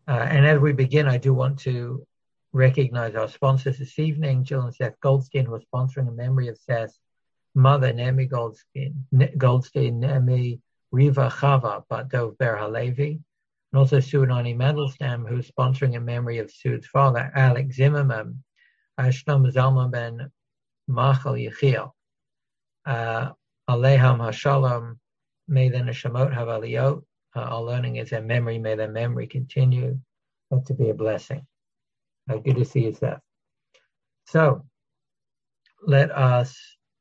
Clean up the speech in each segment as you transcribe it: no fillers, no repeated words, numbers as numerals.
And as we begin, I do want to recognize our sponsors this evening, Jill and Seth Goldstein, who are sponsoring in memory of Seth's mother, Naomi Goldstein, Naomi Riva Chava, Bat Dov Ber Halevi, and also Sue and Ani Mandelstam, who's sponsoring in memory of Sue's father, Alex Zimmerman, Shlomo Zalman ben Machal Yechiel. Aleham HaShalom, may the Neshamot have aliyot. Our learning is their memory, may their memory continue to be a blessing. Good to see you, Seth. So, let us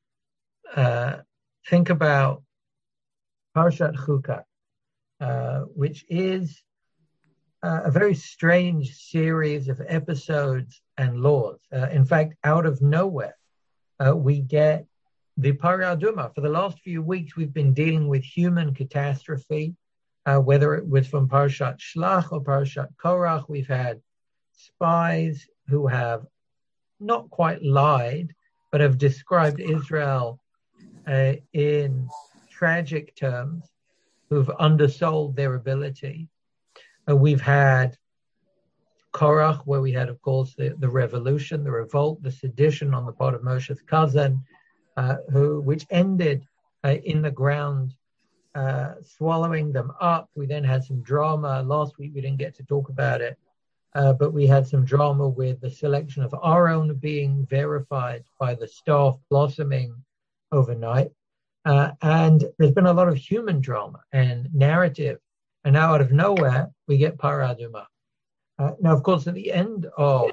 think about Parshat Chukat, which is a very strange series of episodes and laws. In fact, out of nowhere, we get the Parah Aduma. For the last few weeks, we've been dealing with human catastrophe, whether it was from Parshat Shlach or Parshat Korach. We've had spies who have not quite lied, but have described Israel in tragic terms, who've undersold their ability. We've had Korach, where we had, of course, the revolution, the revolt, the sedition on the part of Moshe's cousin, which ended in the ground, swallowing them up. We then had some drama. Last week we didn't get to talk about it, but we had some drama with the selection of Aaron being verified by the staff blossoming overnight. And there's been a lot of human drama and narrative. And now out of nowhere, we get Parah Aduma. Now, of course, at the end of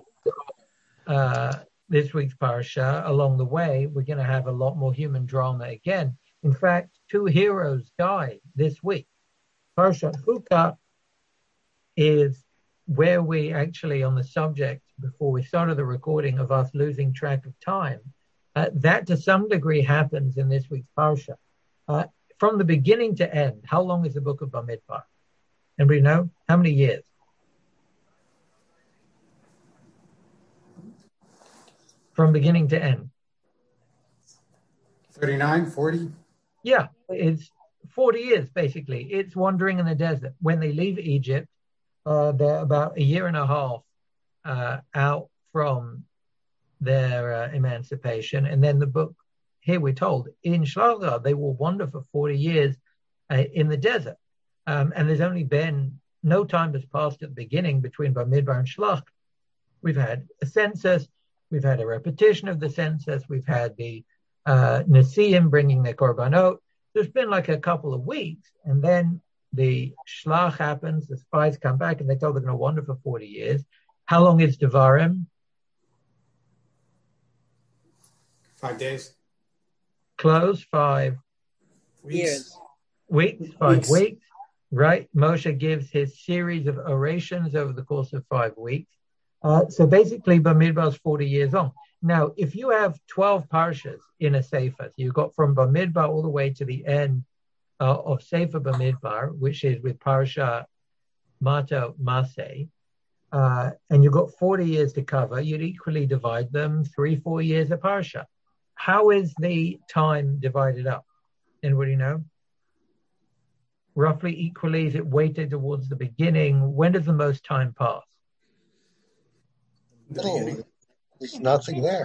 this week's parasha, along the way, we're going to have a lot more human drama again. In fact, 2 heroes died this week. Parashat Chukat is where we actually, on the subject, before we started the recording, of us losing track of time, that to some degree happens in this week's parasha. From the beginning to end, how long is the book of Bamidbar? Anybody know? How many years? From beginning to end. 39, 40? Yeah, it's 40 years, basically. It's wandering in the desert. When they leave Egypt, they're about a year and a half out from their emancipation. And then the book, here we're told, in Shlach, they will wander for 40 years in the desert. And there's only been, no time has passed at the beginning between Bamidbar and Shlach. We've had a census. We've had a repetition of the census. We've had the Nesiim bringing their korbanot. There's been like a couple of weeks. And then the Shlach happens. The spies come back and they're told they're going to wander for 40 years. How long is Devarim? 5 days. Close, 5 Weeks. Weeks, 5 weeks. Right? Moshe gives his series of orations over the course of 5 weeks. So basically, Bamidbar is 40 years on. Now, if you have 12 parshas in a Sefer, so you've got from Bamidbar all the way to the end of Sefer Bamidbar, which is with Parsha Mato Maseh, and you've got 40 years to cover, you'd equally divide them 3-4 years a parsha. How is the time divided up? Anybody know? Roughly equally, is it weighted towards the beginning? When does the most time pass? There's nothing there.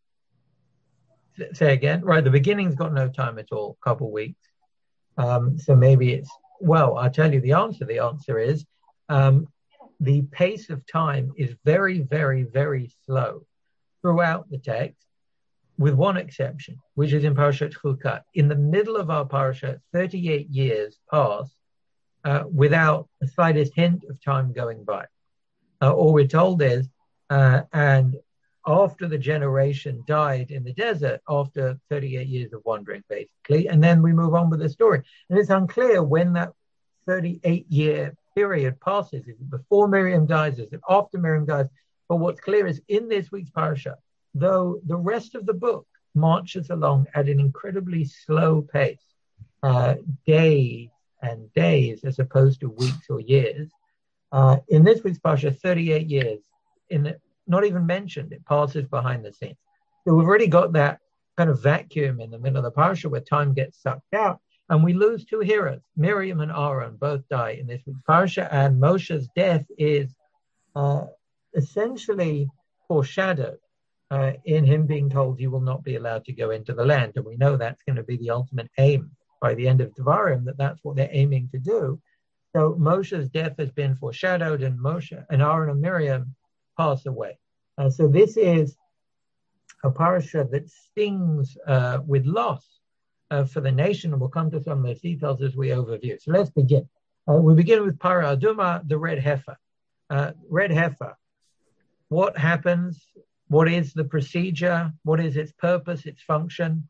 Say again. Right, the beginning's got no time at all, a couple weeks. So maybe it's, well, I'll tell you the answer. The answer is the pace of time is very, very, very slow throughout the text, with one exception, which is in Parashat Chukat. In the middle of our parasha, 38 years pass without the slightest hint of time going by. All we're told is, and after the generation died in the desert, after 38 years of wandering, basically, and then we move on with the story. And it's unclear when that 38-year period passes. Is it before Miriam dies? Is it after Miriam dies? But what's clear is in this week's parasha, though the rest of the book marches along at an incredibly slow pace, days and days as opposed to weeks or years, in this week's parasha, 38 years, not even mentioned, it passes behind the scenes. So we've already got that kind of vacuum in the middle of the parasha where time gets sucked out. And we lose two heroes. Miriam and Aaron both die in this week's parsha, and Moshe's death is essentially foreshadowed in him being told he will not be allowed to go into the land. And we know that's going to be the ultimate aim by the end of Devarim, that's what they're aiming to do. So Moshe's death has been foreshadowed, and Moshe and Aaron and Miriam pass away. So this is a parasha that stings with loss for the nation, and we'll come to some of those details as we overview. So let's begin. We begin with Parah Adumah, the red heifer. Red heifer. What happens? What is the procedure? What is its purpose, its function?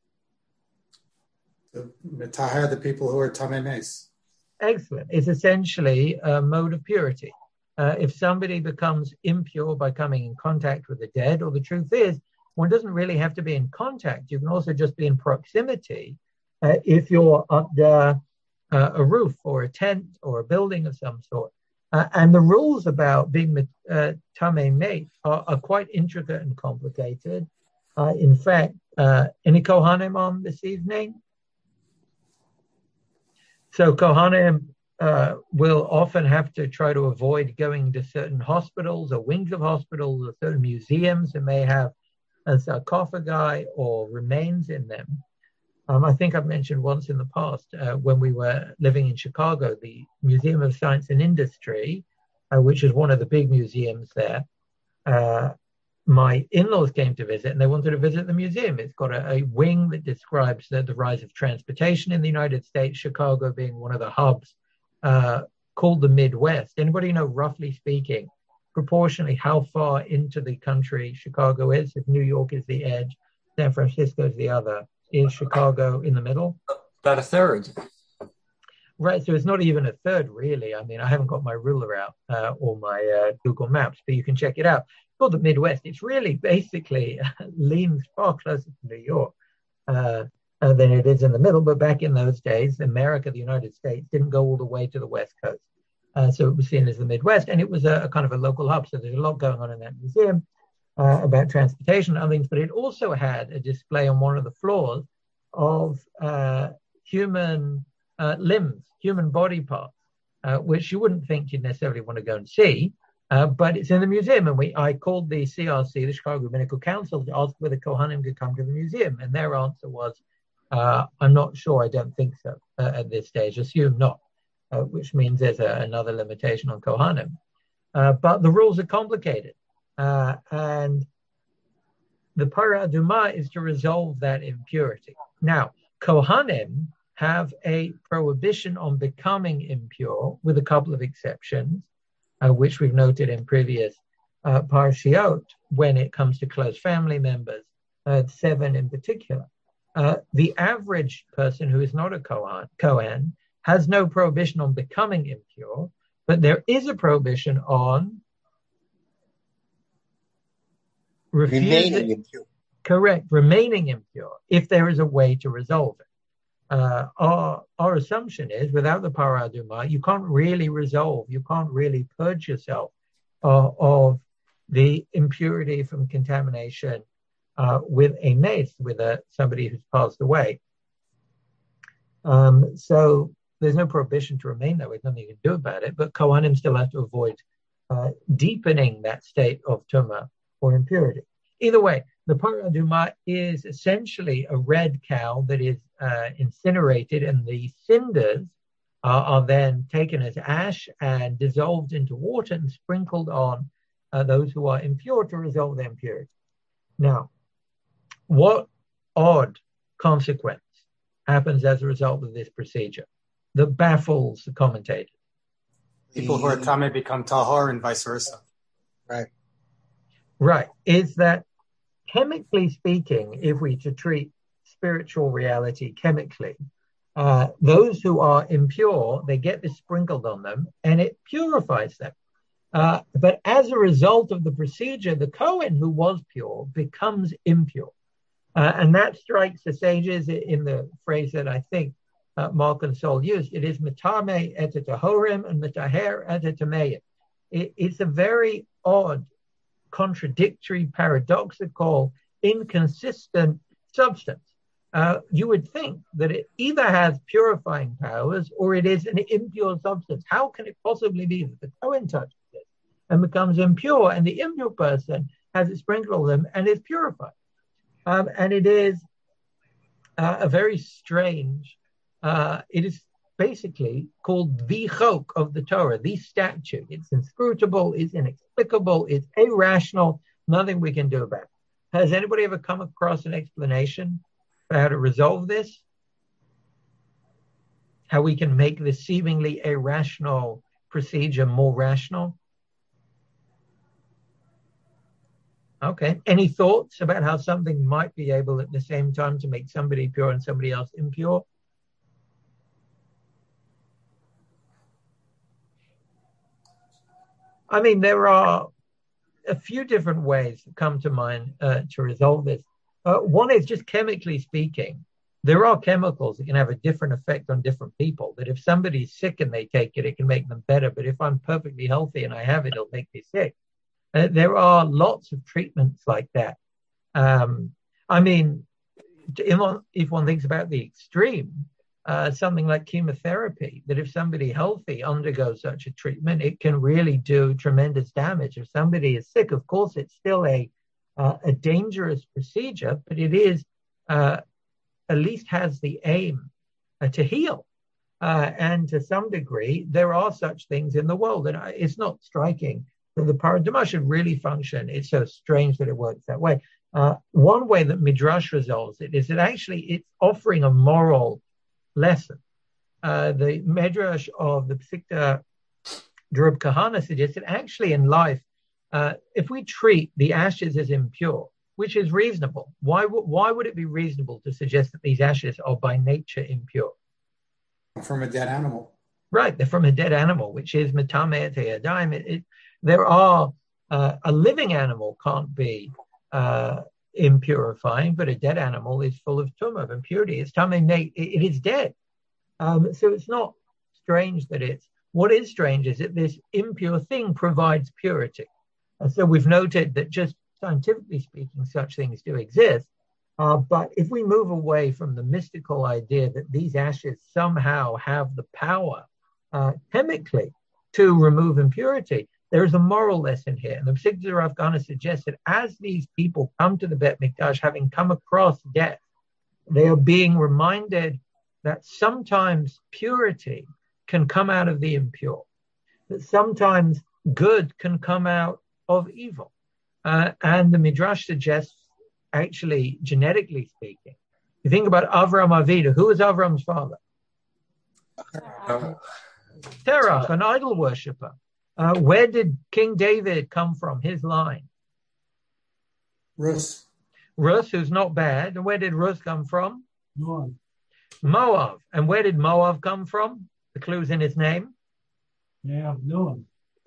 To metaher the people who are tamei meis. Excellent. It's essentially a mode of purity. If somebody becomes impure by coming in contact with the dead, or the truth is, one doesn't really have to be in contact. You can also just be in proximity if you're under a roof or a tent or a building of some sort. And the rules about being tamei meis are quite intricate and complicated. In fact, any Kohanim on this evening? So Kohanim will often have to try to avoid going to certain hospitals or wings of hospitals or certain museums that may have a sarcophagi or remains in them. I think I've mentioned once in the past when we were living in Chicago, the Museum of Science and Industry, which is one of the big museums there. My in-laws came to visit and they wanted to visit the museum. It's got a wing that describes the rise of transportation in the United States, Chicago being one of the hubs called the Midwest. Anybody know, roughly speaking, proportionally how far into the country Chicago is? If New York is the edge, San Francisco is the other. Is Chicago in the middle? About a third. Right, so it's not even a third, really. I mean, I haven't got my ruler out or my Google Maps, but you can check it out. It's called the Midwest. It's really basically leans far closer to New York than it is in the middle. But back in those days, America, the United States, didn't go all the way to the West Coast. So it was seen as the Midwest, and it was a kind of a local hub. So there's a lot going on in that museum about transportation and other things. But it also had a display on one of the floors of human limbs, human body parts, which you wouldn't think you'd necessarily want to go and see, but it's in the museum. And I called the CRC, the Chicago Rabbinical Council, to ask whether Kohanim could come to the museum. And their answer was, I'm not sure, I don't think so at this stage, assume not, which means there's another limitation on Kohanim. But the rules are complicated. And the Parah Adumah is to resolve that impurity. Now, Kohanim have a prohibition on becoming impure, with a couple of exceptions, which we've noted in previous parshiot, when it comes to close family members, 7 in particular. The average person who is not a Kohen has no prohibition on becoming impure, but there is a prohibition on remaining impure. Correct, remaining impure, if there is a way to resolve it. Our assumption is, without the Parah Adumah, you can't really purge yourself of the impurity from contamination with a mace, with somebody who's passed away. So there's no prohibition to remain that way. There's nothing you can do about it, but Kohanim still have to avoid deepening that state of tumah or impurity. Either way, the Parah Adumah is essentially a red cow that is incinerated, and the cinders are then taken as ash and dissolved into water and sprinkled on those who are impure to resolve their impurity. Now, what odd consequence happens as a result of this procedure that baffles the commentators? People who are tamei become tahor and vice versa. Right. Is that, chemically speaking, if we to treat spiritual reality chemically, those who are impure, they get this sprinkled on them and it purifies them. But as a result of the procedure, the Kohen who was pure becomes impure. And that strikes the sages in the phrase that I think Mark and Sol used. It is metame et tahorim and metaher et tameim. It's a very odd, contradictory, paradoxical, inconsistent substance. you would think that it either has purifying powers or it is an impure substance. How can it possibly be that the Kohen touches it and becomes impure, and the impure person has it sprinkled on them and is purified? And it is a very strange, it is basically called the chok of the Torah, the statute. It's inscrutable, it's inexplicable, it's irrational, nothing we can do about it. Has anybody ever come across an explanation for how to resolve this? How we can make this seemingly irrational procedure more rational? Okay. Any thoughts about how something might be able at the same time to make somebody pure and somebody else impure? I mean, there are a few different ways that come to mind to resolve this. One is just chemically speaking. There are chemicals that can have a different effect on different people. That if somebody's sick and they take it, it can make them better. But if I'm perfectly healthy and I have it, it'll make me sick. There are lots of treatments like that. I mean, if one thinks about the extreme, something like chemotherapy, that if somebody healthy undergoes such a treatment, it can really do tremendous damage. If somebody is sick, of course, it's still a dangerous procedure, but it is at least has the aim to heal. And to some degree, there are such things in the world. And it's not striking that the paraduma should really function. It's so strange that it works that way. One way that Midrash resolves it is that actually it's offering a moral lesson. The Midrash of the Psikta Drub Kahana suggests that actually in life, if we treat the ashes as impure, which is reasonable, why would it be reasonable to suggest that these ashes are by nature impure? From a dead animal. Right, they're from a dead animal, which is metameh teyadayim. There are a living animal can't be impurifying, but a dead animal is full of tumah, of impurity. It's tameh, it is dead. So it's not strange that it's. What is strange is that this impure thing provides purity. So we've noted that just scientifically speaking, such things do exist. But if we move away from the mystical idea that these ashes somehow have the power chemically to remove impurity, there is a moral lesson here. And the Psikta Rav Kahana suggests that as these people come to the Bet Mikdash, having come across death, they are being reminded that sometimes purity can come out of the impure, that sometimes good can come out of evil. And the Midrash suggests, actually, genetically speaking, you think about Avram Avinu. Who was Avram's father? Terach, an idol worshiper. Where did King David come from, his line? Rus, who's not bad. And where did Rus come from? Moab. And where did Moab come from? The clue's in his name. Moab.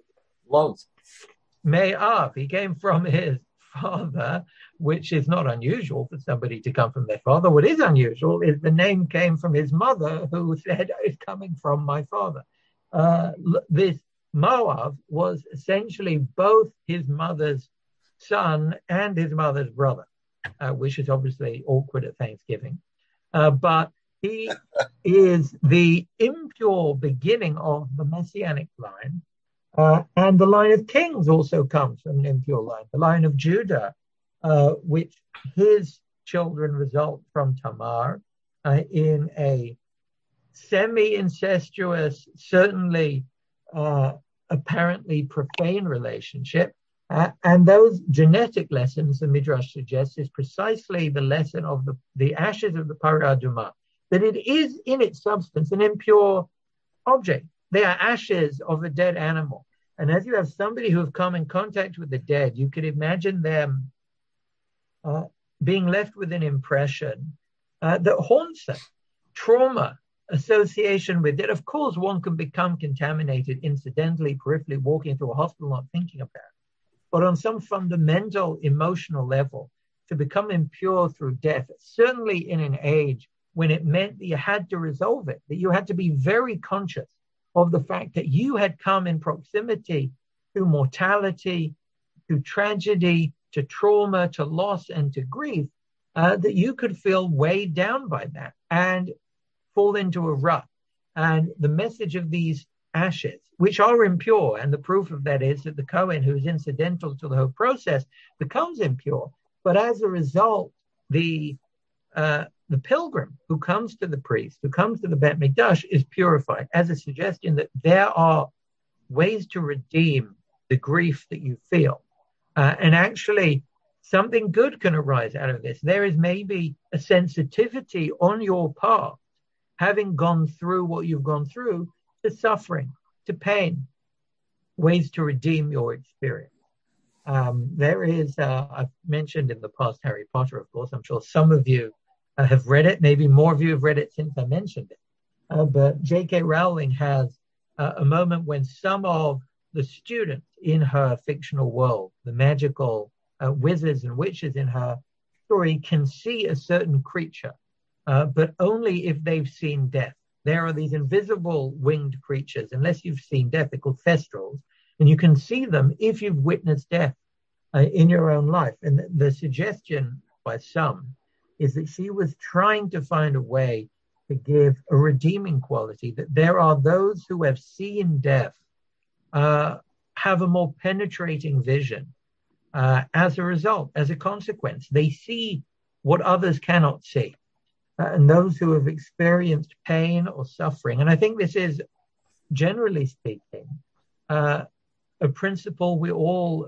Me'av. He came from his father, which is not unusual for somebody to come from their father. What is unusual is the name came from his mother, who said, it's coming from my father. This Moab was essentially both his mother's son and his mother's brother, which is obviously awkward at Thanksgiving. But he is the impure beginning of the Messianic line. And the line of kings also comes from an impure line. The line of Judah, which his children result from Tamar in a semi-incestuous, certainly apparently profane relationship. And those genetic lessons, the Midrash suggests, is precisely the lesson of the ashes of the Parah Adumah, that it is in its substance an impure object. They are ashes of a dead animal. And as you have somebody who have come in contact with the dead, you could imagine them being left with an impression that haunts them. Trauma, association with it. Of course, one can become contaminated incidentally, peripherally, walking through a hospital, not thinking about it. But on some fundamental emotional level, to become impure through death, certainly in an age when it meant that you had to resolve it, that you had to be very conscious of the fact that you had come in proximity to mortality, to tragedy, to trauma, to loss, and to grief, that you could feel weighed down by that and fall into a rut. And the message of these ashes, which are impure, and the proof of that is that the Kohen, who is incidental to the whole process, becomes impure. But as a result, the pilgrim who comes to the priest, who comes to the Beit Mikdash, is purified, as a suggestion that there are ways to redeem the grief that you feel. And actually, something good can arise out of this. There is maybe a sensitivity on your part, having gone through what you've gone through, to suffering, to pain, ways to redeem your experience. There is, I've mentioned in the past Harry Potter, of course. I'm sure some of you have read it. Maybe more of you have read it since I mentioned it. But J.K. Rowling has a moment when some of the students in her fictional world, the magical wizards and witches in her story, can see a certain creature, but only if they've seen death. There are these invisible winged creatures, unless you've seen death, they're called thestrals, and you can see them if you've witnessed death in your own life. And the suggestion by some is that she was trying to find a way to give a redeeming quality, that there are those who have seen death have a more penetrating vision as a result, as a consequence. They see what others cannot see. And those who have experienced pain or suffering, and I think this is, generally speaking, a principle we all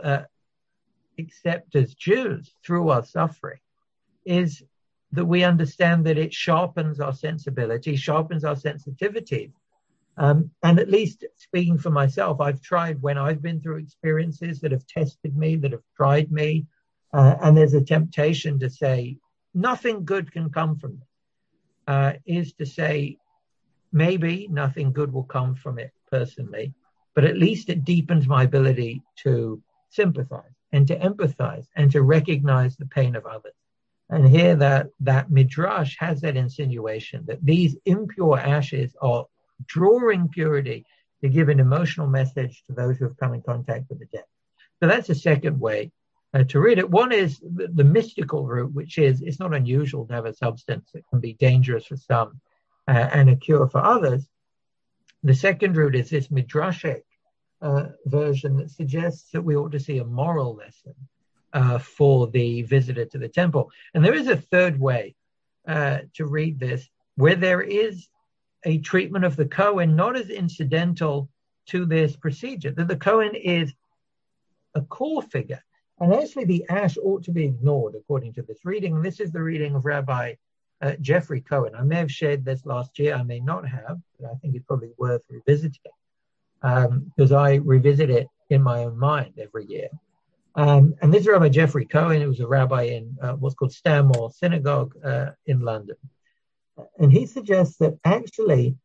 accept as Jews through our suffering, is that we understand that it sharpens our sensibility, sharpens our sensitivity. And at least speaking for myself, I've tried, when I've been through experiences that have tested me, that have tried me, and there's a temptation to say, nothing good can come from it, is to say, maybe nothing good will come from it personally, but at least it deepens my ability to sympathize and to empathize and to recognize the pain of others. And here that Midrash has that insinuation that these impure ashes are drawing purity to give an emotional message to those who have come in contact with the dead. So that's a second way to read it. One is the mystical route, which is, it's not unusual to have a substance that can be dangerous for some and a cure for others. The second route is this midrashic version that suggests that we ought to see a moral lesson for the visitor to the temple. And there is a third way to read this, where there is a treatment of the Kohen not as incidental to this procedure, that the Kohen is a core figure. And actually the ash ought to be ignored according to this reading. And this is the reading of Rabbi Jeffrey Cohen. I may have shared this last year, I may not have, but I think it's probably worth revisiting, because I revisit it in my own mind every year. And this is Rabbi Jeffrey Cohen, who was a rabbi in what's called Stanmore Synagogue in London. And he suggests that actually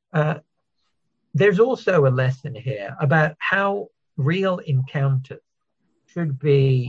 there's also a lesson here about how real encounters should be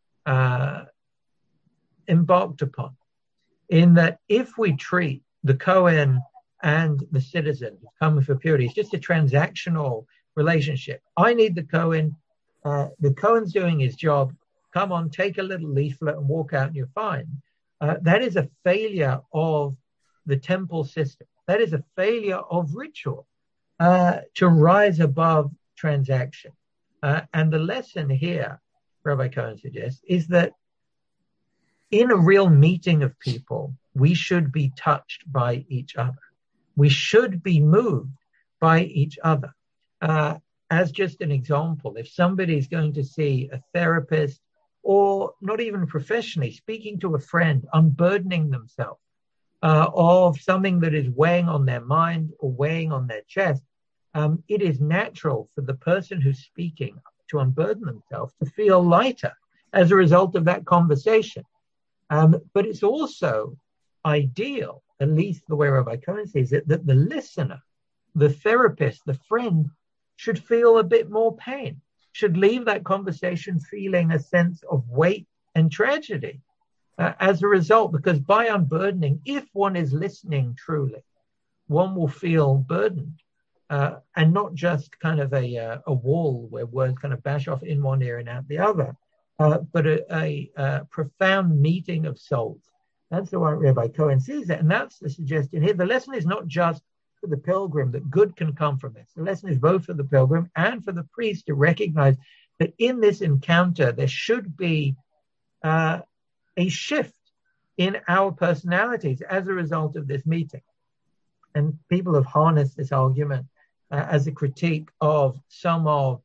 embarked upon, in that if we treat the Kohen and the citizen who's coming for purity, it's just a transactional relationship. I need the Kohen. The Kohen's doing his job. Come on, take a little leaflet and walk out and you're fine. That is a failure of the temple system. That is a failure of ritual to rise above transaction. And the lesson here, Rabbi Cohen suggests, is that in a real meeting of people, we should be touched by each other. We should be moved by each other. As just an example, if somebody is going to see a therapist, or not even professionally, speaking to a friend, unburdening themselves of something that is weighing on their mind or weighing on their chest, it is natural for the person who's speaking to unburden themselves to feel lighter as a result of that conversation. But it's also ideal, at least the way Rabbi Cohen sees it, that the listener, the therapist, the friend, should feel a bit more pain, should leave that conversation feeling a sense of weight and tragedy as a result, because by unburdening, if one is listening truly, one will feel burdened, and not just kind of a wall where words kind of bash off in one ear and out the other, but a profound meeting of souls That's the way Rabbi Cohen sees it. And that's the suggestion here. The lesson is not just for the pilgrim that good can come from this. The lesson is both for the pilgrim and for the priest to recognize that in this encounter, there should be a shift in our personalities as a result of this meeting. And people have harnessed this argument as a critique of some of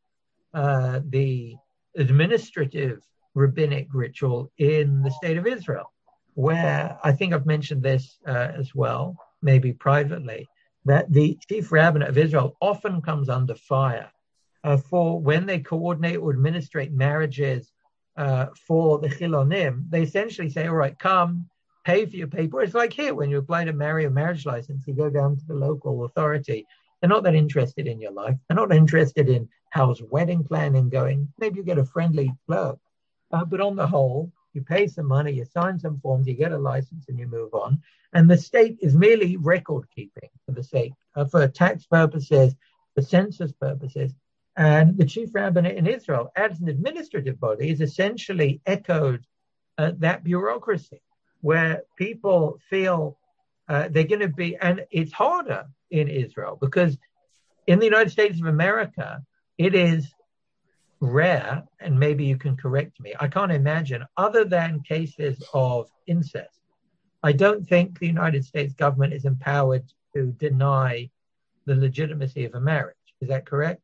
the administrative rabbinic ritual in the state of Israel, where I think I've mentioned this as well, maybe privately, that the chief rabbinate of Israel often comes under fire for when they coordinate or administrate marriages for the Chilonim. They essentially say, all right, come, pay for your paper. It's like here, when you apply to marry a marriage license, you go down to the local authority. They're not that interested in your life. They're not interested in how's wedding planning going. Maybe you get a friendly clerk. But on the whole, you pay some money, you sign some forms, you get a license, and you move on. And the state is merely record keeping for the sake, for tax purposes, for census purposes. And the chief rabbinate in Israel, as an administrative body, is essentially echoed that bureaucracy, where people feel they're going to be, and it's harder in Israel because in the United States of America, it is rare, and maybe you can correct me, I can't imagine, other than cases of incest, I don't think the United States government is empowered to deny the legitimacy of a marriage. Is that correct?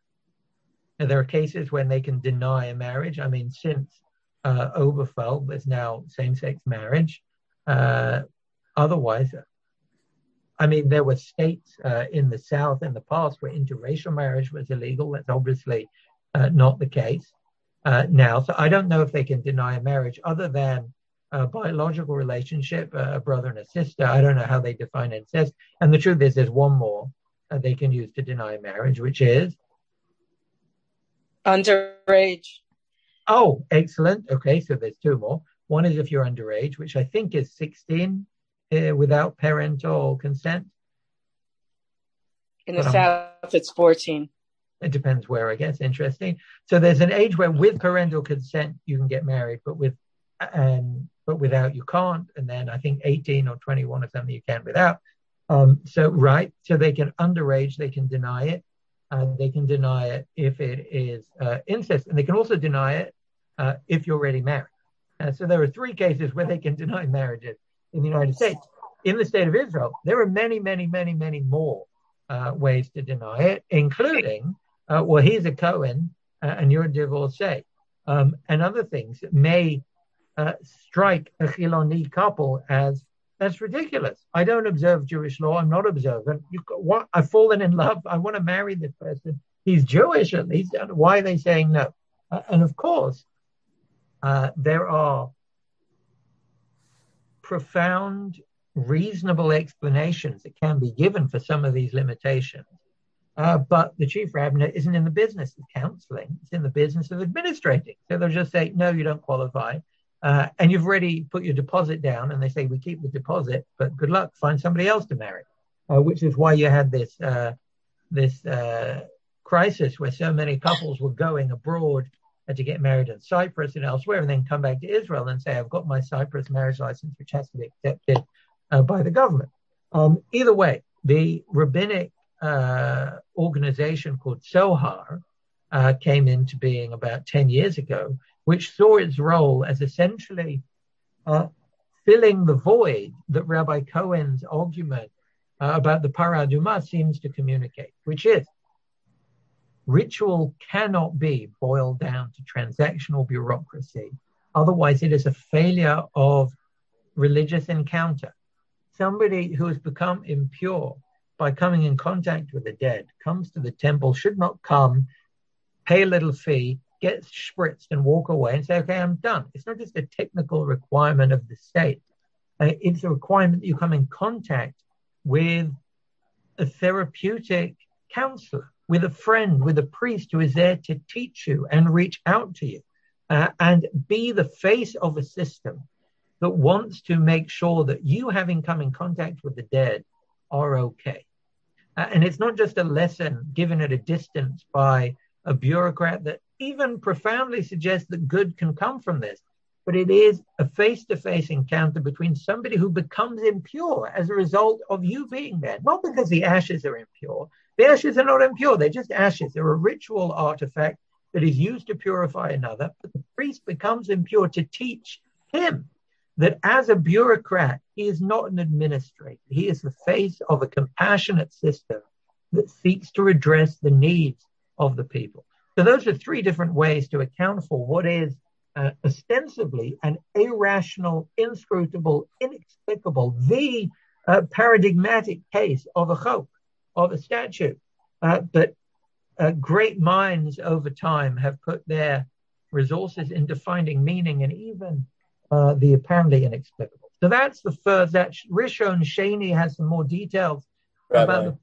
And there are cases when they can deny a marriage. I mean, since Oberfeld, there's now same-sex marriage. Otherwise, I mean, there were states in the South in the past where interracial marriage was illegal. That's obviously not the case now. So I don't know if they can deny a marriage other than a biological relationship, a brother and a sister. I don't know how they define incest. And the truth is there's one more they can use to deny marriage, which is? Underage. Oh, excellent. Okay, so there's two more. One is if you're underage, which I think is 16 without parental consent. In the South, it's 14. It depends where, I guess. Interesting. So there's an age where with parental consent you can get married, but without you can't. And then I think 18 or 21 or something you can without. So they can underage, they can deny it. They can deny it if it is incest, and they can also deny it if you're already married. So there are three cases where they can deny marriages in the United States. In the state of Israel, there are many, many, many, many more ways to deny it, including, he's a Cohen and you're a divorcee, and other things that may strike a Chiloni couple as that's ridiculous. I don't observe Jewish law. I'm not observant. I've fallen in love. I want to marry this person. He's Jewish at least. Why are they saying no? And of course, there are profound, reasonable explanations that can be given for some of these limitations. But the chief rabbinate isn't in the business of counseling. It's in the business of administrating. So they'll just say, no, you don't qualify. And you've already put your deposit down, and they say, we keep the deposit, but good luck, find somebody else to marry, which is why you had this crisis where so many couples were going abroad to get married in Cyprus and elsewhere, and then come back to Israel and say, I've got my Cyprus marriage license, which has to be accepted by the government. Either way, the rabbinic organization called Sohar came into being about 10 years ago, which saw its role as essentially filling the void that Rabbi Cohen's argument about the Parah Adumah seems to communicate, which is ritual cannot be boiled down to transactional bureaucracy. Otherwise, it is a failure of religious encounter. Somebody who has become impure by coming in contact with the dead comes to the temple, should not come, pay a little fee, get spritzed and walk away and say, okay, I'm done. It's not just a technical requirement of the state. It's a requirement that you come in contact with a therapeutic counselor, with a friend, with a priest who is there to teach you and reach out to you and be the face of a system that wants to make sure that you, having come in contact with the dead, are okay. And it's not just a lesson given at a distance by a bureaucrat that even profoundly suggests that good can come from this. but it is a face-to-face encounter between somebody who becomes impure as a result of you being there. Not because the ashes are impure. The ashes are not impure. They're just ashes. They're a ritual artifact that is used to purify another. But the priest becomes impure to teach him that as a bureaucrat, he is not an administrator. He is the face of a compassionate system that seeks to redress the needs of the people. So those are three different ways to account for what is ostensibly an irrational, inscrutable, inexplicable, the paradigmatic case of a chok, of a statute. But great minds over time have put their resources into finding meaning and even the apparently inexplicable. So that's the first. That Rishon Sheni has some more details about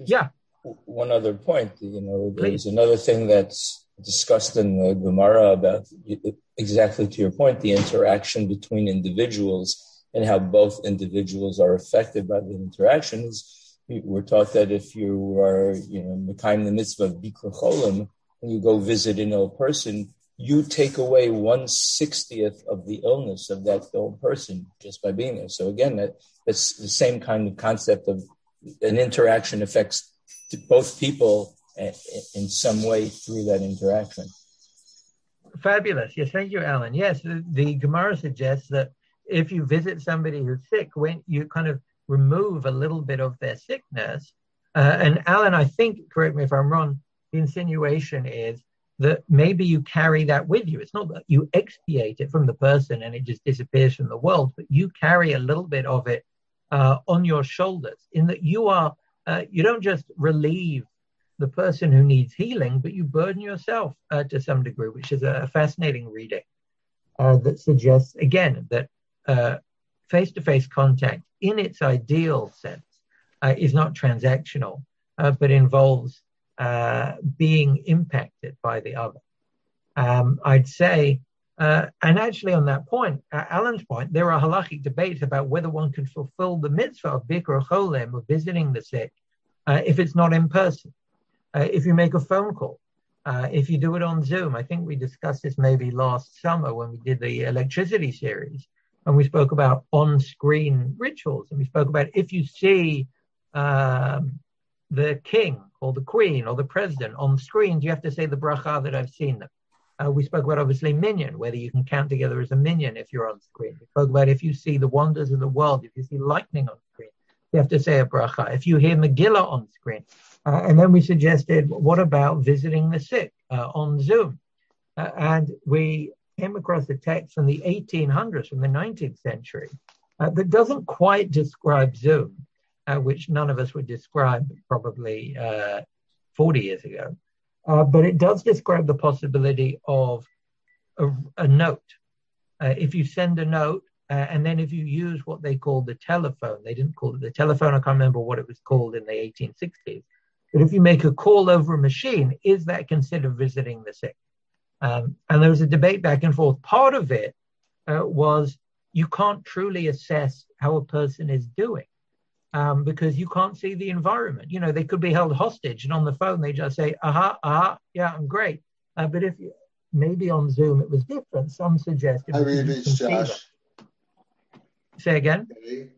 one other point. There's another thing that's discussed in the Gemara about, exactly to your point, the interaction between individuals and how both individuals are affected by the interactions. We're taught that if you are, mekayim the mitzvah of Bikkur Cholim, and you go visit an ill person, you take away 1/60th of the illness of that ill person just by being there. So again, that's the same kind of concept of an interaction affects both people in some way through that interaction. Fabulous. Yes, thank you, Alan. Yes, the Gemara suggests that if you visit somebody who's sick, when you kind of remove a little bit of their sickness, and Alan, I think, correct me if I'm wrong, the insinuation is that maybe you carry that with you. It's not that you expiate it from the person and it just disappears from the world, but you carry a little bit of it on your shoulders, in that you don't just relieve the person who needs healing, but you burden yourself to some degree, which is a fascinating reading that suggests, again, that face-to-face contact in its ideal sense is not transactional, but involves being impacted by the other. I'd say, and actually on that point, Alan's point, there are halachic debates about whether one can fulfill the mitzvah of Bikkur Cholim, of visiting the sick, if it's not in person. If you make a phone call, if you do it on Zoom. I think we discussed this maybe last summer when we did the electricity series, and we spoke about on-screen rituals, and we spoke about if you see the king or the queen or the president on screen, do you have to say the bracha that I've seen them? We spoke about, obviously, minyan, whether you can count together as a minyan if you're on screen. We spoke about if you see the wonders of the world, if you see lightning on screen, you have to say a bracha. If you hear Megillah on screen. And then we suggested, what about visiting the sick on Zoom? And we came across a text from the 1800s, from the 19th century, that doesn't quite describe Zoom, which none of us would describe probably 40 years ago. But it does describe the possibility of a note. If you send a note, and then if you use what they call the telephone, they didn't call it the telephone, I can't remember what it was called in the 1860s. But if you make a call over a machine, is that considered visiting the sick? And there was a debate back and forth. Part of it was you can't truly assess how a person is doing because you can't see the environment. They could be held hostage, and on the phone they just say, yeah, I'm great. But if maybe on Zoom it was different. Some suggested. I read it, Josh. Say again? Okay.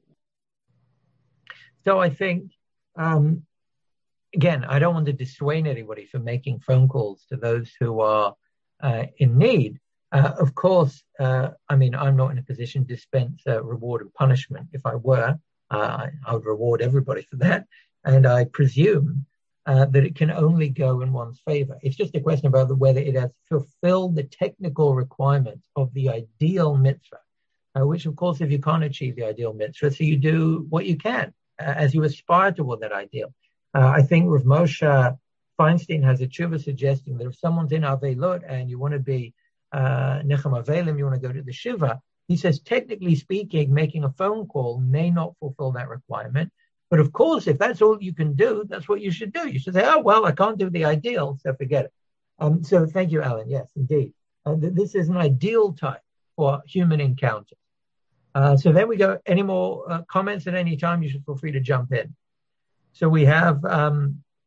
So I think, again, I don't want to dissuade anybody from making phone calls to those who are in need. Of course, I'm not in a position to dispense reward and punishment. If I were, I would reward everybody for that. And I presume that it can only go in one's favor. It's just a question about whether it has fulfilled the technical requirements of the ideal mitzvah. Which, of course, if you can't achieve the ideal mitzvah, so you do what you can as you aspire toward that ideal. I think Rav Moshe Feinstein has a tshuva suggesting that if someone's in Avelut and you want to be Nechem Avelim, you want to go to the Shiva, he says, technically speaking, making a phone call may not fulfill that requirement. But of course, if that's all you can do, that's what you should do. You should say, oh, well, I can't do the ideal, so forget it. So thank you, Alan. Yes, indeed. This is an ideal type for human encounters. So then we go, any more comments at any time, you should feel free to jump in. So we have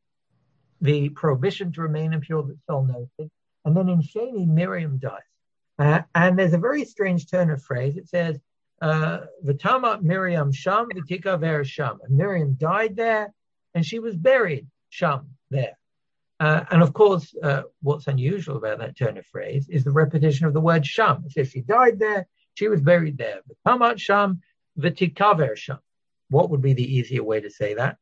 the prohibition to remain impure that Sol noted. And then in Sheni, Miriam dies. And there's a very strange turn of phrase. It says, V'tamat Miriam sham v'tikaver sham. And Miriam died there, and she was buried sham, there. And of course, what's unusual about that turn of phrase is the repetition of the word sham. It says she died there, she was buried there. V'tamat sham v'tikaver sham. What would be the easier way to say that?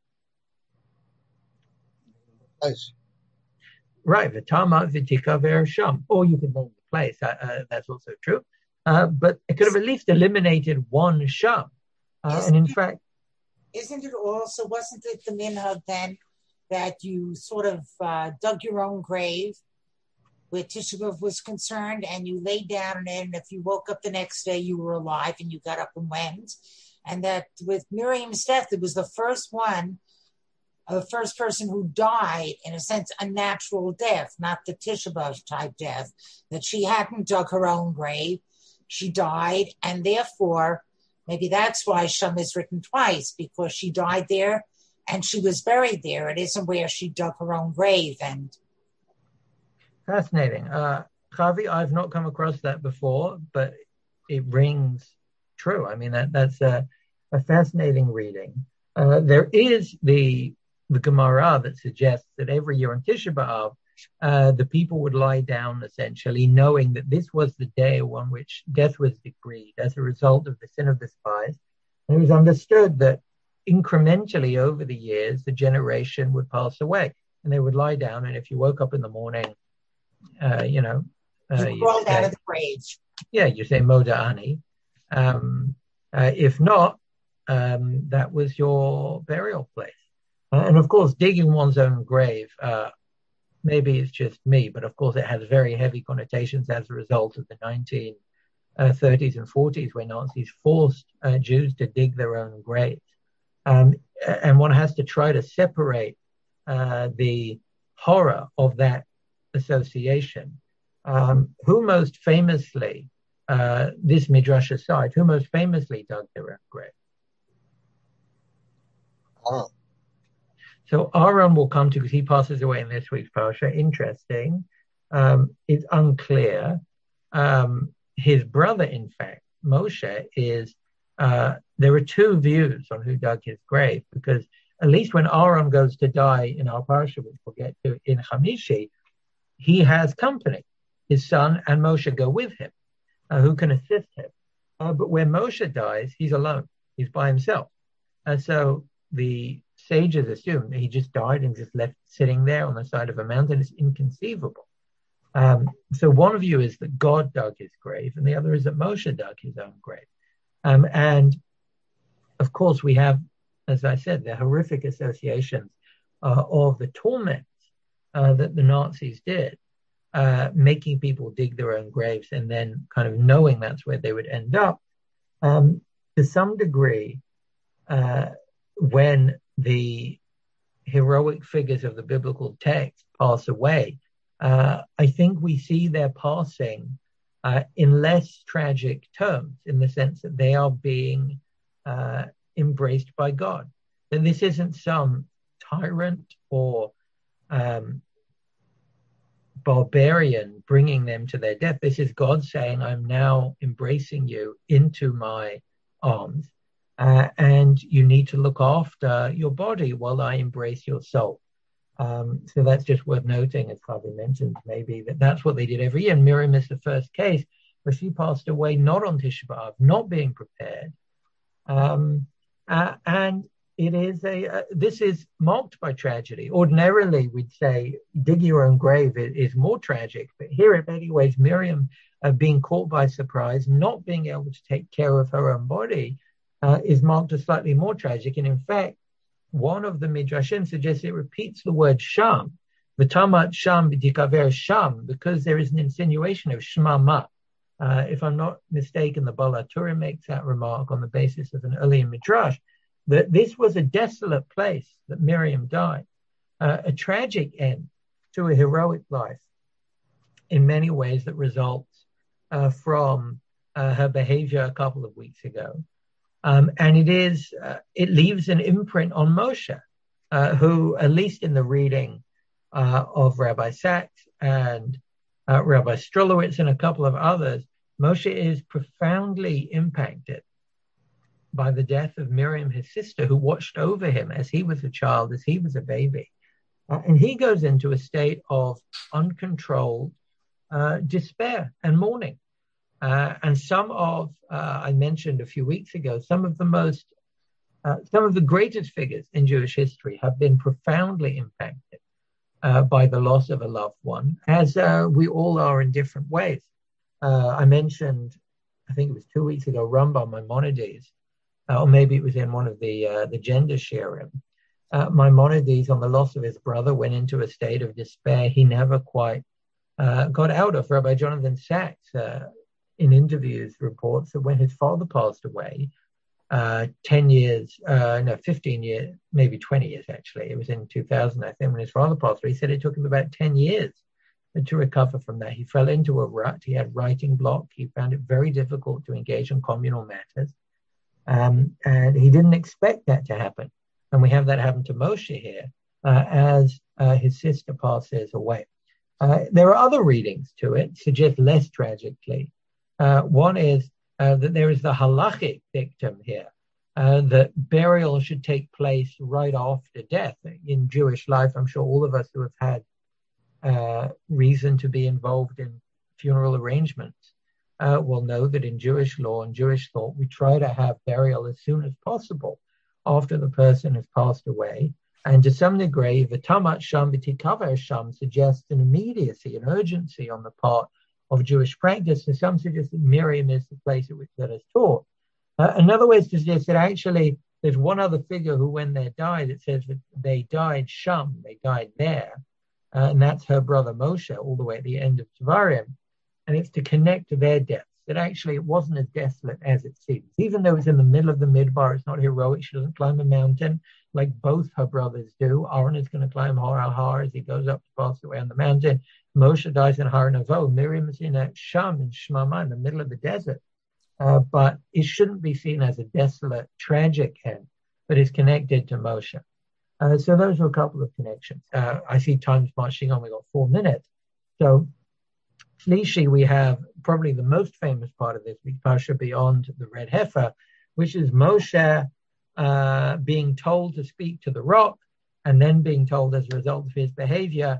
Nice. Right, V'tamat v'tikaver sham. Or you could name the place. That's also true. But it could have at least eliminated one sham. And in fact... Wasn't it the minhag then that you sort of dug your own grave where Tisha B'Av was concerned, and you laid down in it, and if you woke up the next day, you were alive and you got up and went? And that with Miriam's death, it was the first person who died, in a sense, a natural death, not the Tisha B'Av type death, that she hadn't dug her own grave. She died, and therefore, maybe that's why Sham is written twice, because she died there and she was buried there. It isn't where she dug her own grave. And fascinating. Chavi, I've not come across that before, but it rings true. I mean, that's a fascinating reading. There is the Gemara that suggests that every year on Tisha B'Av, the people would lie down, essentially, knowing that this was the day on which death was decreed as a result of the sin of the spies. And it was understood that incrementally over the years, the generation would pass away, and they would lie down. And if you woke up in the morning, you crawled out of the grave. Yeah, you say Moda Ani. If not, that was your burial place. And of course, digging one's own grave, maybe it's just me, but of course it has very heavy connotations as a result of the 1930s and 40s, where Nazis forced Jews to dig their own graves. And one has to try to separate the horror of that association. Who most famously, this midrash aside, who most famously dug their own grave? So Aaron will come to, because he passes away in this week's parasha. Interesting. It's unclear. His brother, in fact, Moshe, is, there are two views on who dug his grave, because at least when Aaron goes to die in our parasha, which we'll get to in Hamishi, he has company. His son and Moshe go with him, who can assist him. But when Moshe dies, he's alone. He's by himself. So the sages assume that he just died and just left sitting there on the side of a mountain. It's inconceivable. So one view is that God dug his grave, and the other is that Moshe dug his own grave. And of course, we have, as I said, the horrific associations of the torments that the Nazis did, making people dig their own graves and then kind of knowing that's where they would end up. To some degree, when the heroic figures of the biblical text pass away, I think we see their passing in less tragic terms, in the sense that they are being embraced by God. That this isn't some tyrant or barbarian bringing them to their death. This is God saying, I'm now embracing you into my arms. And you need to look after your body while I embrace your soul. So that's just worth noting, as Chavi mentioned, maybe that's what they did every year. And Miriam is the first case where she passed away not on Tisha B'Av, not being prepared. And it is this is marked by tragedy. Ordinarily, we'd say dig your own grave is more tragic. But here, in many ways, Miriam being caught by surprise, not being able to take care of her own body, is marked as slightly more tragic. And in fact, one of the midrashim suggests it repeats the word sham, v'tamat sham b'tikaver sham, because there is an insinuation of shmama. If I'm not mistaken, the Baal HaTurim makes that remark on the basis of an earlier midrash, that this was a desolate place that Miriam died, a tragic end to a heroic life in many ways that results from her behavior a couple of weeks ago. And it leaves an imprint on Moshe, who, at least in the reading of Rabbi Sachs and Rabbi Strelowitz and a couple of others, Moshe is profoundly impacted by the death of Miriam, his sister, who watched over him as he was a child, as he was a baby. And he goes into a state of uncontrolled despair and mourning. And I mentioned a few weeks ago, some of the greatest figures in Jewish history have been profoundly impacted by the loss of a loved one, as we all are in different ways. I mentioned, I think it was 2 weeks ago, Rambam Maimonides, or maybe it was in one of the gender shirim. Maimonides, on the loss of his brother, went into a state of despair he never quite got out of. Rabbi Jonathan Sachs, in interviews, reports that when his father passed away, 15 years, maybe 20 years actually, it was in 2000, I think, when his father passed away, he said it took him about 10 years to recover from that. He fell into a rut. He had writing block. He found it very difficult to engage in communal matters. And he didn't expect that to happen. And we have that happen to Moshe here as his sister passes away. There are other readings to it, suggest less tragically. One is that there is the halachic dictum here, that burial should take place right after death. In Jewish life, I'm sure all of us who have had reason to be involved in funeral arrangements will know that in Jewish law and Jewish thought, we try to have burial as soon as possible after the person has passed away. And to some degree, the Tamat Sham B'Tikava Sham suggests an immediacy, an urgency on the part of Jewish practice. And some suggest that Miriam is the place at which that is taught. Another way is to suggest that actually there's one other figure who, when they died, it says that they died Sham, they died there. And that's her brother Moshe, all the way at the end of Devarim. And it's to connect to their deaths, that actually it wasn't as desolate as it seems. Even though it's in the middle of the Midbar, it's not heroic. She doesn't climb a mountain like both her brothers do. Aaron is going to climb Har al-Har as he goes up to pass away on the mountain. Moshe dies in Har Nevo. Miriam is in Sham, in Shmama, in the middle of the desert. But it shouldn't be seen as a desolate, tragic end, but is connected to Moshe. So those are a couple of connections. I see time's marching on. We've got 4 minutes. So Shlishi, we have probably the most famous part of this week, Parsha beyond the red heifer, which is Moshe being told to speak to the rock, and then being told as a result of his behavior,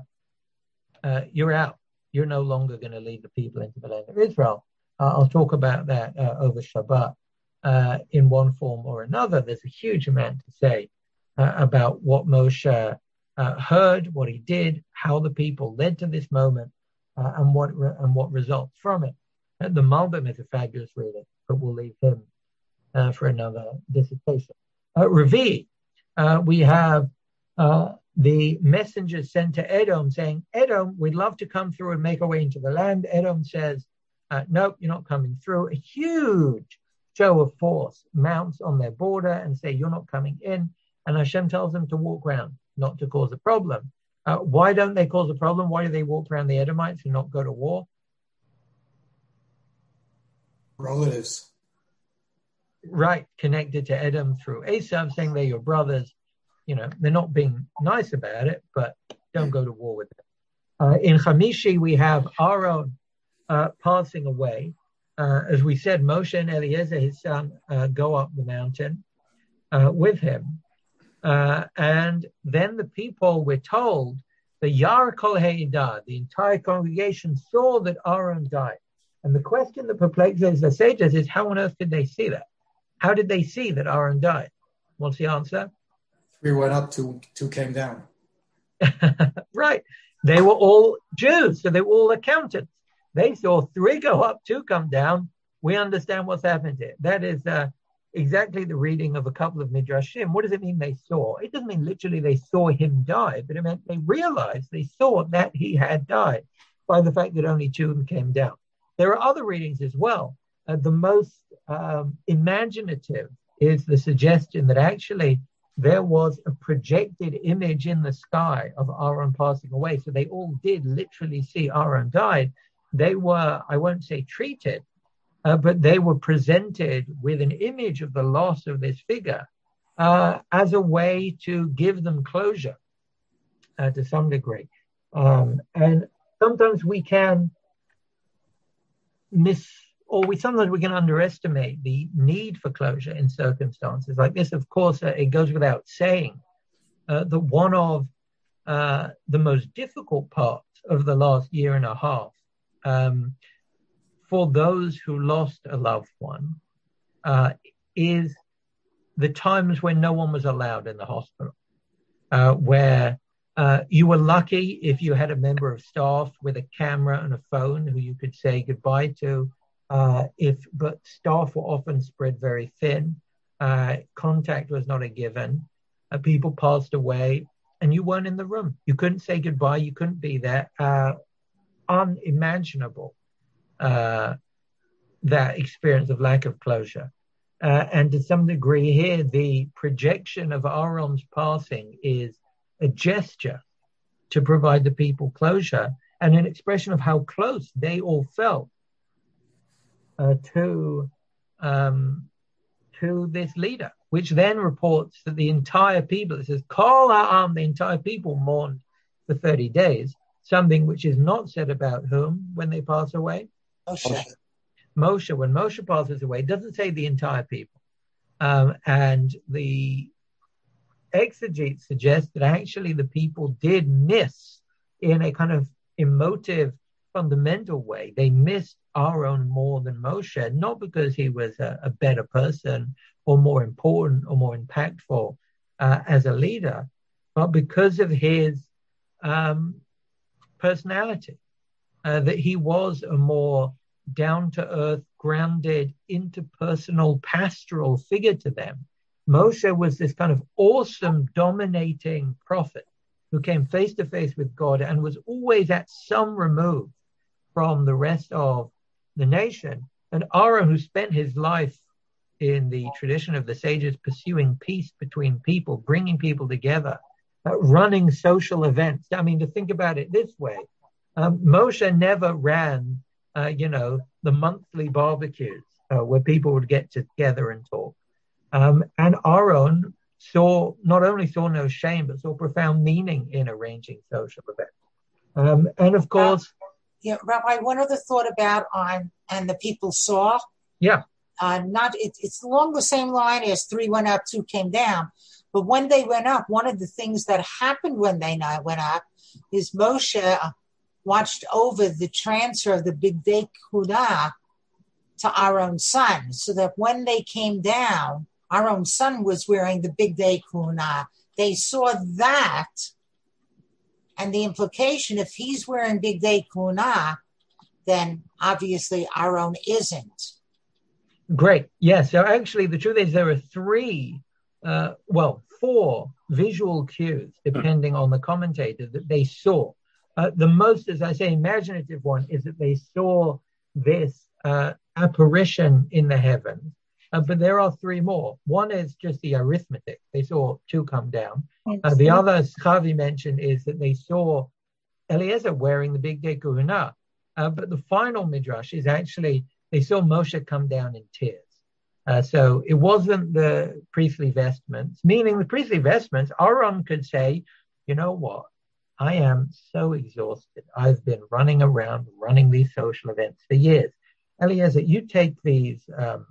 you're out. You're no longer going to lead the people into the land of Israel. I'll talk about that over Shabbat in one form or another. There's a huge amount to say about what Moshe heard, what he did, how the people led to this moment, and what results from it. The Malbim is a fabulous reading, but we'll leave him for another dissertation. Revi, we have the messengers sent to Edom saying, Edom, we'd love to come through and make our way into the land. Edom says, nope, you're not coming through. A huge show of force mounts on their border and say, you're not coming in. And Hashem tells them to walk around, not to cause a problem. Why don't they cause a problem? Why do they walk around the Edomites and not go to war? Relatives. Right, connected to Edom through Esav, saying they're your brothers. You know, they're not being nice about it, but don't go to war with them. In Chamishi, we have Aaron passing away. As we said, Moshe and Eliezer, his son, go up the mountain with him. And then the people, we're told, the Yar Kol Heidah, the entire congregation saw that Aaron died. And the question that perplexes the sages is, how on earth did they see that? How did they see that Aaron died? What's the answer? 3 went up, 2 came down. Right. They were all Jews, so they were all accountants. They saw 3 go up, 2 come down. We understand what's happened here. That is exactly the reading of a couple of Midrashim. What does it mean they saw? It doesn't mean literally they saw him die, but it meant they realized, they saw that he had died by the fact that only 2 came down. There are other readings as well. The most imaginative is the suggestion that actually there was a projected image in the sky of Aaron passing away. So they all did literally see Aaron died. They were, I won't say treated, but they were presented with an image of the loss of this figure as a way to give them closure to some degree. And sometimes we can sometimes we can underestimate the need for closure in circumstances like this. Of course, it goes without saying that one of the most difficult parts of the last year and a half for those who lost a loved one is the times when no one was allowed in the hospital, where you were lucky if you had a member of staff with a camera and a phone who you could say goodbye to. But staff were often spread very thin. Contact was not a given. People passed away, and you weren't in the room. You couldn't say goodbye. You couldn't be there. Unimaginable, that experience of lack of closure. And to some degree here, the projection of Aaron's passing is a gesture to provide the people closure and an expression of how close they all felt to this leader, which then reports that the entire people, it says, Kol ha'am, the entire people mourned for 30 days, something which is not said about whom when they pass away? Moshe. When Moshe passes away, it doesn't say the entire people. And the exegetes suggest that actually the people did miss, in a kind of emotive, fundamental way, they missed Aaron more than Moshe, not because he was a better person or more important or more impactful as a leader, but because of his personality, that he was a more down-to-earth, grounded, interpersonal, pastoral figure to them. Moshe was this kind of awesome, dominating prophet who came face-to-face with God and was always at some remove from the rest of the nation. And Aaron, who spent his life in the tradition of the sages, pursuing peace between people, bringing people together, running social events. I mean, to think about it this way, Moshe never ran the monthly barbecues where people would get together and talk. And Aaron not only saw no shame, but saw profound meaning in arranging social events. And of course... Rabbi, one other thought about and the people saw. Yeah. It's along the same line as 3 went up, 2 came down. But when they went up, one of the things that happened when they went up is Moshe watched over the transfer of the Bigdei Kehunah to Aaron's son, so that when they came down, Aaron's son was wearing the Bigdei Kehunah. They saw that, and the implication, if he's wearing Bigdei Kehunah, then obviously Aaron isn't. Great. Yes. So actually, the truth is there are 4 visual cues, depending on the commentator, that they saw. The most, as I say, imaginative one is that they saw this apparition in the heavens. But there are 3 more. One is just the arithmetic. They saw 2 come down. The other, as Chavi mentioned, is that they saw Eliezer wearing the Bigdei Kehunah. But the final midrash is actually they saw Moshe come down in tears. So it wasn't the priestly vestments, meaning the priestly vestments, Aaron could say, you know what? I am so exhausted. I've been running around, running these social events for years. Eliezer, you take these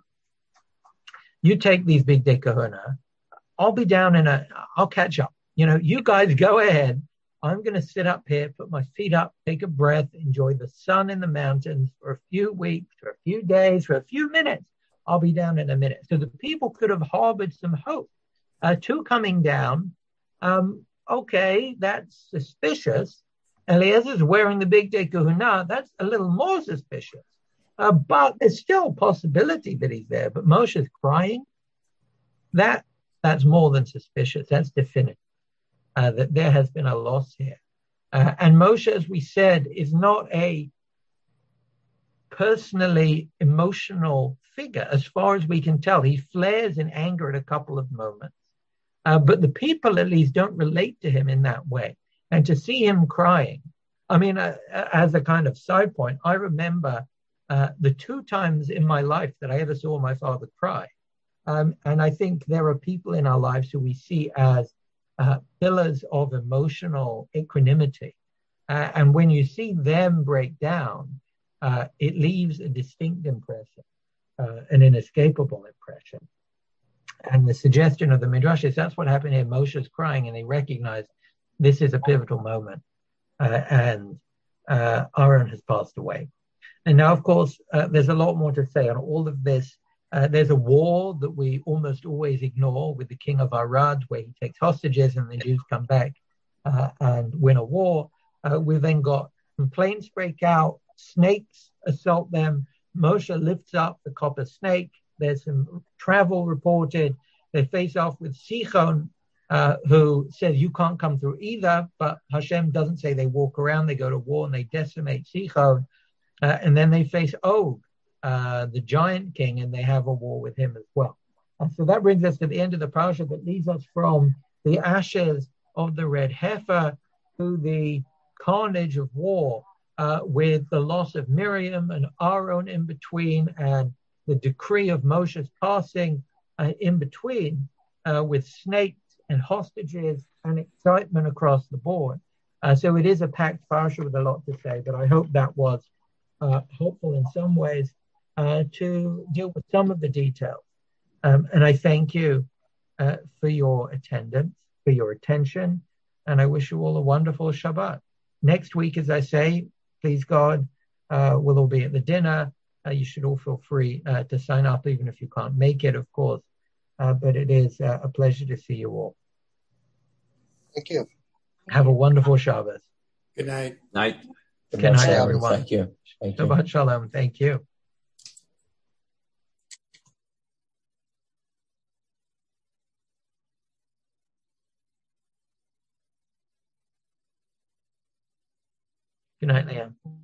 Bigdei Kehunah. I'll be down I'll catch up. You guys go ahead. I'm going to sit up here, put my feet up, take a breath, enjoy the sun in the mountains for a few weeks, for a few days, for a few minutes. I'll be down in a minute. So the people could have harbored some hope. 2 coming down. Okay, that's suspicious. Eliezer's wearing the Bigdei Kehunah. That's a little more suspicious. But there's still a possibility that he's there. But Moshe's crying. That's more than suspicious. That's definitive. That there has been a loss here. And Moshe, as we said, is not a personally emotional figure, as far as we can tell. He flares in anger at a couple of moments. But the people, at least, don't relate to him in that way. And to see him crying, I mean, as a kind of side point, I remember the 2 times in my life that I ever saw my father cry. And I think there are people in our lives who we see as pillars of emotional equanimity. And when you see them break down, it leaves a distinct impression, an inescapable impression. And the suggestion of the Midrash is that's what happened here. Moshe's crying, and they recognize this is a pivotal moment, and Aaron has passed away. And now, of course, there's a lot more to say on all of this. There's a war that we almost always ignore with the king of Arad, where he takes hostages and the Jews come back and win a war. We've then got complaints break out, snakes assault them. Moshe lifts up the copper snake. There's some travel reported. They face off with Sichon, who says you can't come through either, but Hashem doesn't say they walk around. They go to war and they decimate Sichon. And then they face Og, the giant king, and they have a war with him as well. And so that brings us to the end of the parasha that leads us from the ashes of the red heifer to the carnage of war with the loss of Miriam and Aaron in between, and the decree of Moshe's passing in between, with snakes and hostages and excitement across the board. So it is a packed parasha with a lot to say, but I hope that was helpful in some ways to deal with some of the details. And I thank you for your attendance, for your attention, and I wish you all a wonderful Shabbat. Next week, as I say, please God, we'll all be at the dinner. You should all feel free to sign up, even if you can't make it, of course. But it is a pleasure to see you all. Thank you. Have a wonderful Shabbos. Good night. Night. Good night, everyone. Thank you. Thank you. Shabbat Shalom. Thank you. Good night, Leanne.